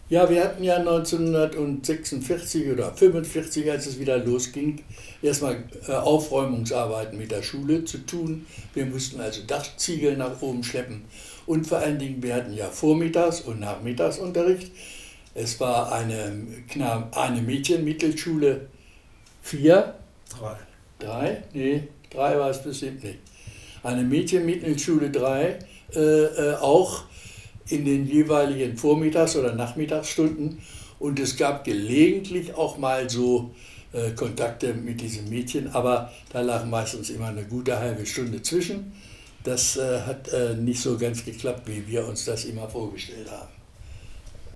Ja, wir hatten ja 1946 oder 45, als es wieder losging, erstmal Aufräumungsarbeiten mit der Schule zu tun. Wir mussten also Dachziegel nach oben schleppen und vor allen Dingen, wir hatten ja Vormittags- und Nachmittagsunterricht. Es war eine Mädchenmittelschule 4, Drei. 3, nee, 3 war es bestimmt nicht. Eine Mädchenmittelschule 3, auch in den jeweiligen Vormittags- oder Nachmittagsstunden. Und es gab gelegentlich auch mal so Kontakte mit diesen Mädchen, aber da lag meistens immer eine gute halbe Stunde zwischen. Das hat nicht so ganz geklappt, wie wir uns das immer vorgestellt haben.